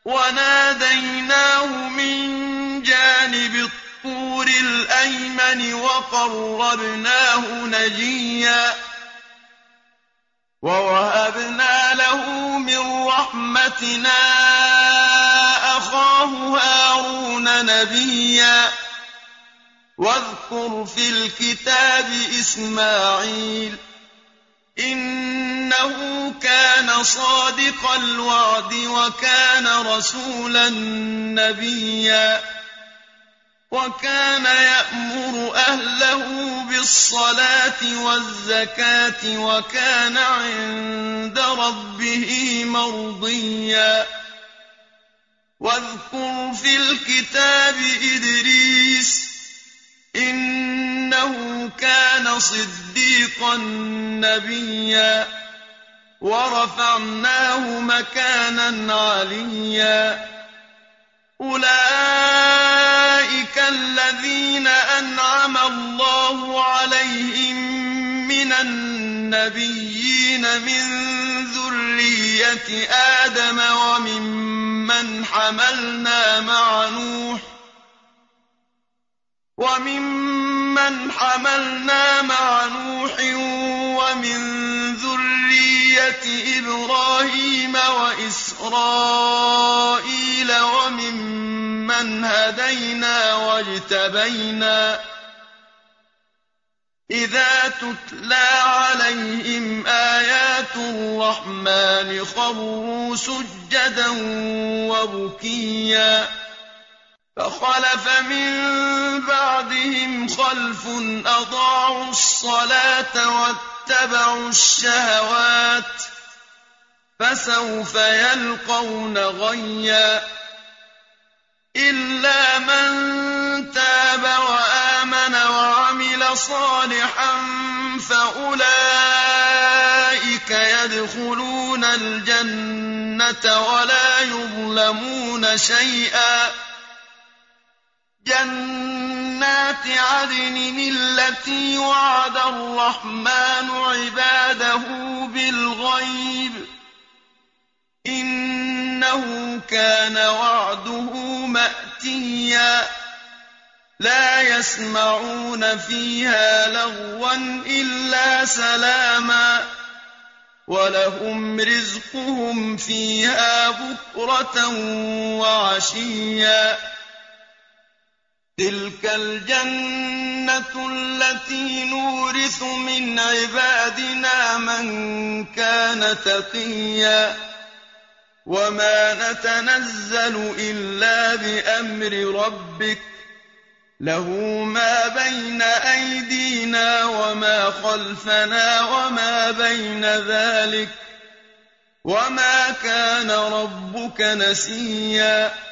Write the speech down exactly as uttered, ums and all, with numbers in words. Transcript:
وَنَادَيْنَاهُ مِن جَانِبِ الطُّورِ الْأَيْمَنِ وَقَرَّبْنَاهُ نَجِيًّا وَوَهَبْنَا لَهُ مِن رَّحْمَتِنَا أَخَاهُ هَارُونَ نَبِيًّا وَاذْكُرْ فِي الْكِتَابِ إِسْمَاعِيلَ ۚ إِنَّهُ كَانَ صَادِقَ الْوَعْدِ وَكَانَ رَسُولًا نَّبِيًّا وَكَانَ يَأْمُرُ أَهْلَهُ بِالصَّلَاةِ وَالزَّكَاةِ وَكَانَ عِندَ رَبِّهِ مَرْضِيًّا وَاذْكُرْ فِي الْكِتَابِ إِدْرِيسَ ۚ إِنَّهُ كَانَ صِدِّيقًا نَّبِيًّا وَرَفَعْنَاهُ مَكَانًا عَلِيًّا أُولَٰئِكَ الَّذِينَ أَنْعَمَ اللَّهُ عَلَيْهِم مِّنَ النَّبِيِّينَ مِن ذُرِّيَّةِ آدَمَ وَمِمَّنْ حَمَلْنَا مَعَ نُوحٍ وَمِن ذُرِّيَّةِ إِبْرَاهِيمَ وَإِسْرَائِيلَ وَمِمَّنْ هَدَيْنَا وَاجْتَبَيْنَا ۚ إِذَا تُتْلَىٰ عَلَيْهِمْ آيَاتُ الرَّحْمَٰنِ خَرُّوا سُجَّدًا وَبُكِيًّا فَخَلَفَ مِن بَعْدِهِمْ خَلْفٌ أَضَاعُوا الصَّلَاةَ وَاتَّبَعُوا الشَّهَوَاتِ ۖ فَسَوْفَ يَلْقَوْنَ غَيًّا إِلَّا مَن تَابَ وَآمَنَ وَعَمِلَ صَالِحًا فَأُولَٰئِكَ يَدْخُلُونَ الْجَنَّةَ وَلَا يُظْلَمُونَ شَيْئًا جَنَّاتِ عَدْنٍ الَّتِي وَعَدَ الرَّحْمَٰنُ عِبَادَهُ بِالْغَيْبِ ۚ إِنَّهُ كَانَ وَعْدُهُ مَأْتِيًّا لَّا يَسْمَعُونَ فِيهَا لَغْوًا إِلَّا سَلَامًا ۖ وَلَهُمْ رِزْقُهُمْ فِيهَا بُكْرَةً وَعَشِيًّا تِلْكَ الْجَنَّةُ الَّتِي نُورِثُ مِنْ عِبَادِنَا مَن كَانَ تَقِيًّا وَمَا نَتَنَزَّلُ إِلَّا بِأَمْرِ رَبِّكَ ۖ لَهُ مَا بَيْنَ أَيْدِينَا وَمَا خَلْفَنَا وَمَا بَيْنَ ذَٰلِكَ ۚ وَمَا كَانَ رَبُّكَ نَسِيًّا